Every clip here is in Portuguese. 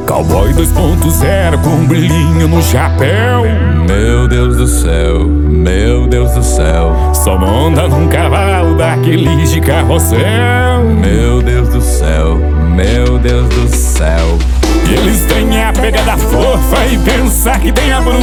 Cowboy 2.0 com um brilhinho no chapéu. Meu Deus do céu, meu Deus do céu. Só monta num cavalo daqueles de carrossel. Meu Deus do céu, meu Deus do céu. E eles têm a pegada fofa e pensar que tem a bruta.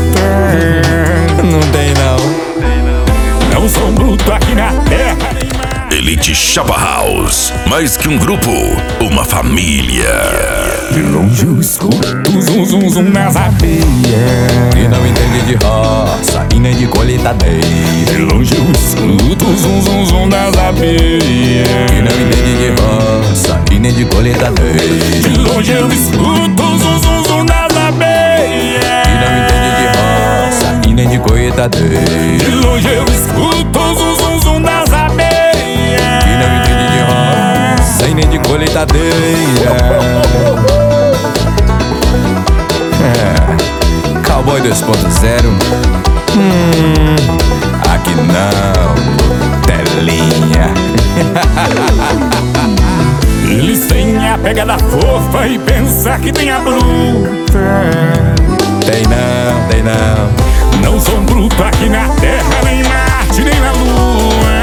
Não tem não. Não são bruto aqui na terra. Elite Chapa House, mais que um grupo, uma família. De longe eu escuto zum zum zum nas abelhas. E não entende de roça e nem de colheitadeira. De longe eu escuto zum zum zum nas abelhas. E não entende de roça e nem de colheitadeira. De longe eu escuto zum zum zum nas abelhas. E não entende de roça e nem de colheitadeira. De longe eu escuto zum zum zum nas abelhas. E não entende de roça e nem de colheitadeira. Cowboy 2.0. Aqui não, telinha. Eles têm a pegada fofa e pensar que tem a bruta. Tem não, tem não. Não são bruto aqui na terra, nem Marte, nem na lua.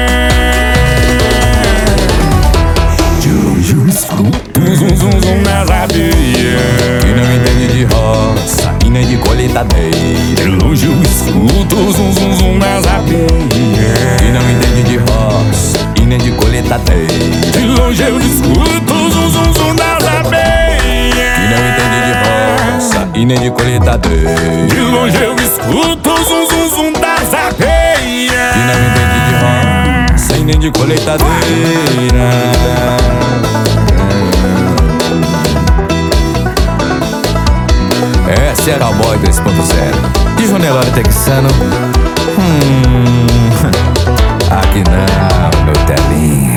De longe eu escuto zum zum zum nas abelhas. E não entende de roça e nem de colheitadeira. De longe eu escuto zum zum zum nas abelhas. E não entende de roça e nem de colheitadeira. De longe eu escuto zum zum zum nas abelhas. E não entende de roça e nem de colheitadeira. De longe eu escuto zum zum zum das abelhas. E não entende de roça e nem de colheitadeira. Essa é a Cowboy 2.0 de Jonelório Texano. Aqui não, meu telinha.